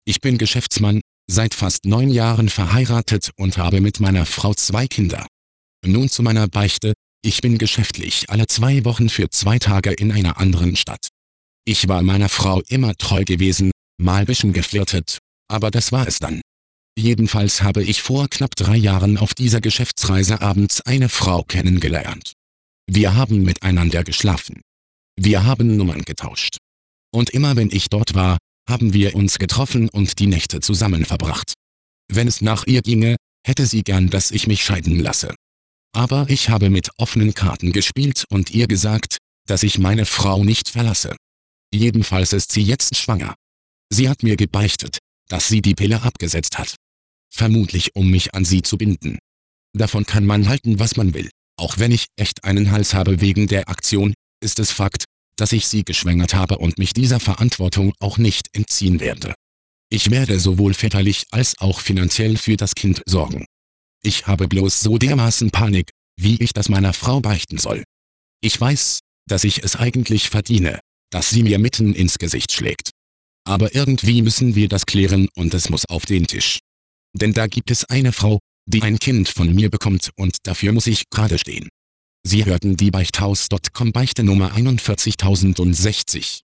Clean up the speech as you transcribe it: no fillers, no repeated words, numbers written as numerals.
Ich bin Geschäftsmann, seit fast 9 Jahren verheiratet und habe mit meiner Frau 2 Kinder. Nun zu meiner Beichte: Ich bin geschäftlich alle 2 Wochen für 2 Tage in einer anderen Stadt. Ich war meiner Frau immer treu gewesen, mal bisschen geflirtet, aber das war es dann. Jedenfalls habe ich vor knapp 3 Jahren auf dieser Geschäftsreise abends eine Frau kennengelernt. Wir haben miteinander geschlafen. Wir haben Nummern getauscht. Und immer wenn ich dort war, haben wir uns getroffen und die Nächte zusammen verbracht. Wenn es nach ihr ginge, hätte sie gern, dass ich mich scheiden lasse. Aber ich habe mit offenen Karten gespielt und ihr gesagt, dass ich meine Frau nicht verlasse. Jedenfalls ist sie jetzt schwanger. Sie hat mir gebeichtet, dass sie die Pille abgesetzt hat. Vermutlich um mich an sie zu binden. Davon kann man halten, was man will. Auch wenn ich echt einen Hals habe wegen der Aktion, ist es Fakt, dass ich sie geschwängert habe und mich dieser Verantwortung auch nicht entziehen werde. Ich werde sowohl väterlich als auch finanziell für das Kind sorgen. Ich habe bloß so dermaßen Panik, wie ich das meiner Frau beichten soll. Ich weiß, dass ich es eigentlich verdiene, dass sie mir mitten ins Gesicht schlägt. Aber irgendwie müssen wir das klären und es muss auf den Tisch. Denn da gibt es eine Frau, die ein Kind von mir bekommt und dafür muss ich gerade stehen. Sie hörten die Beichthaus.com Beichte Nummer 41060.